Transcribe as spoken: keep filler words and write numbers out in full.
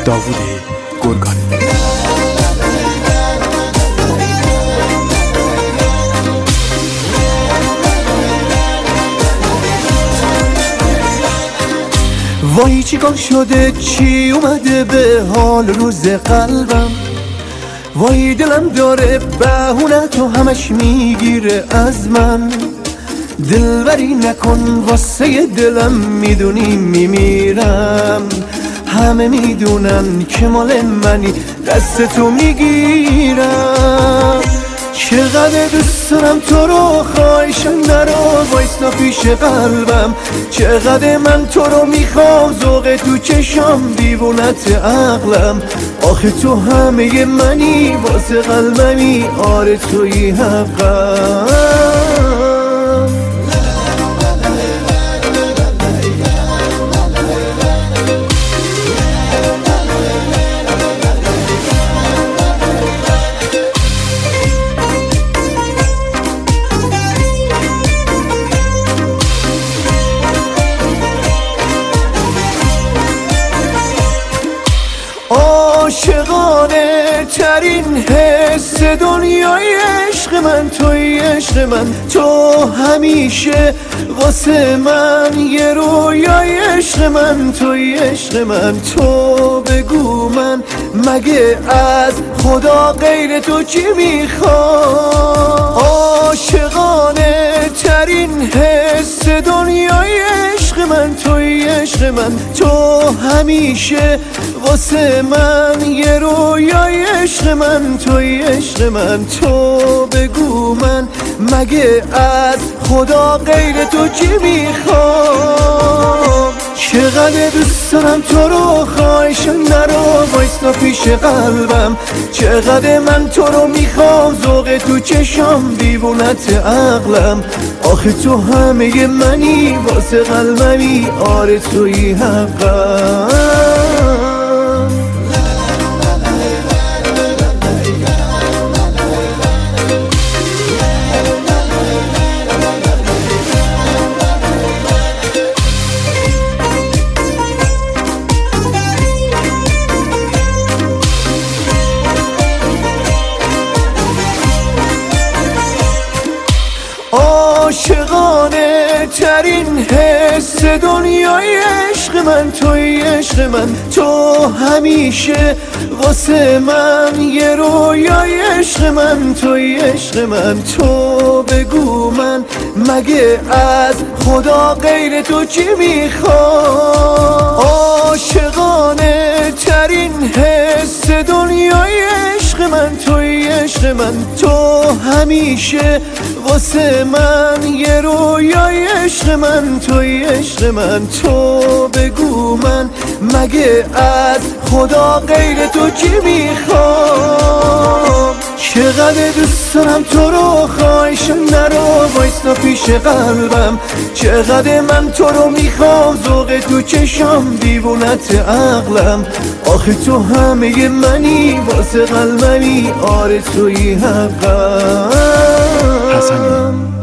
داوود گرگانی. وای چیکار شده، چی اومده به حال روز قلبم؟ وای دلم داره بهونه تو همش میگیره از من. دلبری نکن واسه دلم، میدونی میمیرم. همه میدونن که مال منی، دست تو میگیرم. چقدر دوست دارم تو رو، خواهشم نرو وایستا پیش قلبم. چقدر من تو رو میخوام، ذوق تو چشام دیوونت عقلم. آخه تو همه منی، واسه قلبمی آره توی حقم. عاشقانه ترین حس دنیای عشق من توی عشق من. تو همیشه واسه من یه رویای عشق من توی عشق من. تو بگو من مگه از خدا غیر تو چی میخوام؟ عاشقانه ترین حس دنیای عشق من توی عشق من. تو همیشه واسه من یه رویای عشق من توی عشق من. تو بگو من مگه از خدا غیر تو چی میخوام؟ چقدر دوست دارم تو رو، خواهشم نرو وایستا پیش قلبم. چقدر من تو رو میخوام، ذوق تو چشام دیوونت عقلم. آخه تو همه منی، واسه قلبمی آره توی حقم. عاشقانه ترین حس دنیای عشق من توی عشق من. تو همیشه واسه من یه رویای عشق من توی عشق من. تو بگو من مگه از خدا غیر تو چی میخوام؟ عاشقانه ترین حس دنیای عشق من توی عشق من. تو همیشه واسه من یه رویای عشق من توی عشق من. تو بگو من مگه از خدا غیر تو چی میخوام؟ چقدر دوست دارم تو رو، خواهشم نرو وایستا پیش قلبم. چقدر من تو رو میخوام، ذوق تو چشام دیوونت عقلم. آخه تو همه منی، واسه قلبمی آره توی حقم. حسنی